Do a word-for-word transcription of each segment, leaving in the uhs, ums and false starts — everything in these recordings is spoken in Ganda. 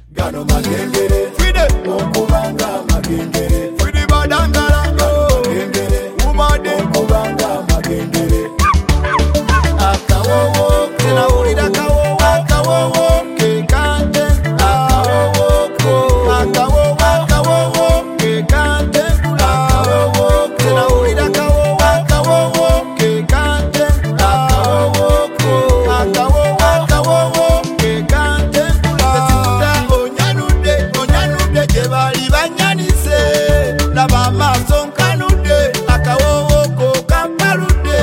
gano magengere Fide okubanga magengere Fide badangala magengere Umade okubanga magengere Akawowo Tena ulida kawowo Akawowo Kekante Akawowo Akawowo Akawowo Kekante Akawowo Tena ulida kawowo Akawowo Kekante Akawowo Akawowo Akawowo Kekante Sesikuta onyanude Onyanude Jebali banyanise Laba maso nkanude Akawowo Kokampalude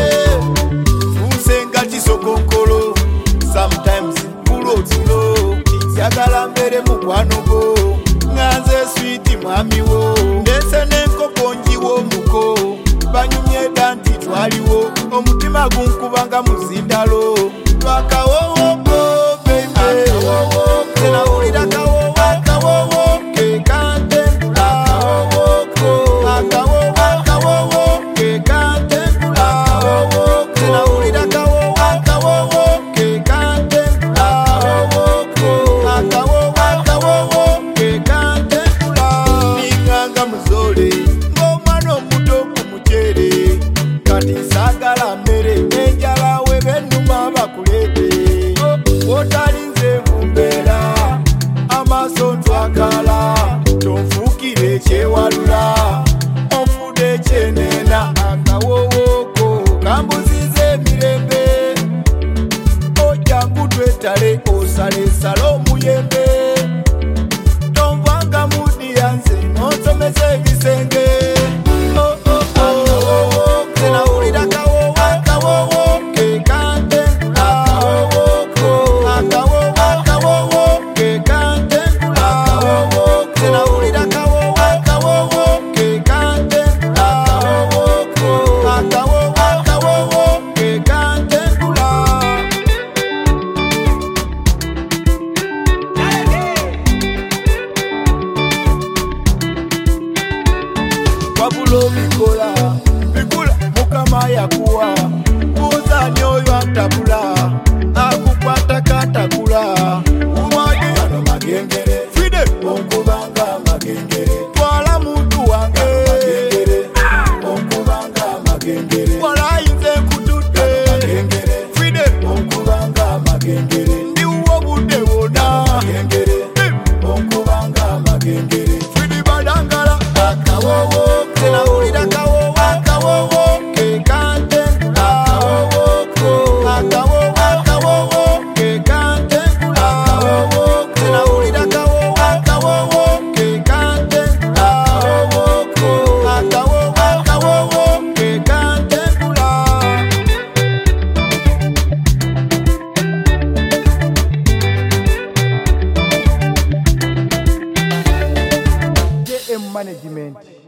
Sokonkolo, sometimes pulo tulo yagala mbere mukwano go nganze sweet mwami wo ndese nenkoko njiwo muko banyumye danti twaliwo omutima gunkubanga muzindalo twakawowo go baby tena ulida kawowo kawowo kekante akawowo akawowo akawowo kekante akawowo tena ulida kawowo Sagala mere enjala webenuma bakulete wotalinze mumbera amaso twakala tonfukire kyewalula onfude kyenena akawowoko kambuzize mirembe ojangu twetale osalesala omuyembe tonvanga mudi yanze nonsomesa ebisenge Wabulo bikola, bikula mukama yakuwa Buza nyoyo atabula, akukwata katakula Umwadi gano magengere Fide okubanga magengere Twala mutu wange magengere okubanga magengere Wala inze kutude magengere Fide okubanga magengere Ndi uwo bude wona magengere okubanga magengere Fide badangala akawowo Tena ulida kawowo Akawowo Kekante Akawowo Akawowo Akawowo Kekante Akawowo Tena ulida kawowo Akawowo Kekante Akawowo Akawowo Akawowo Kekante J M Management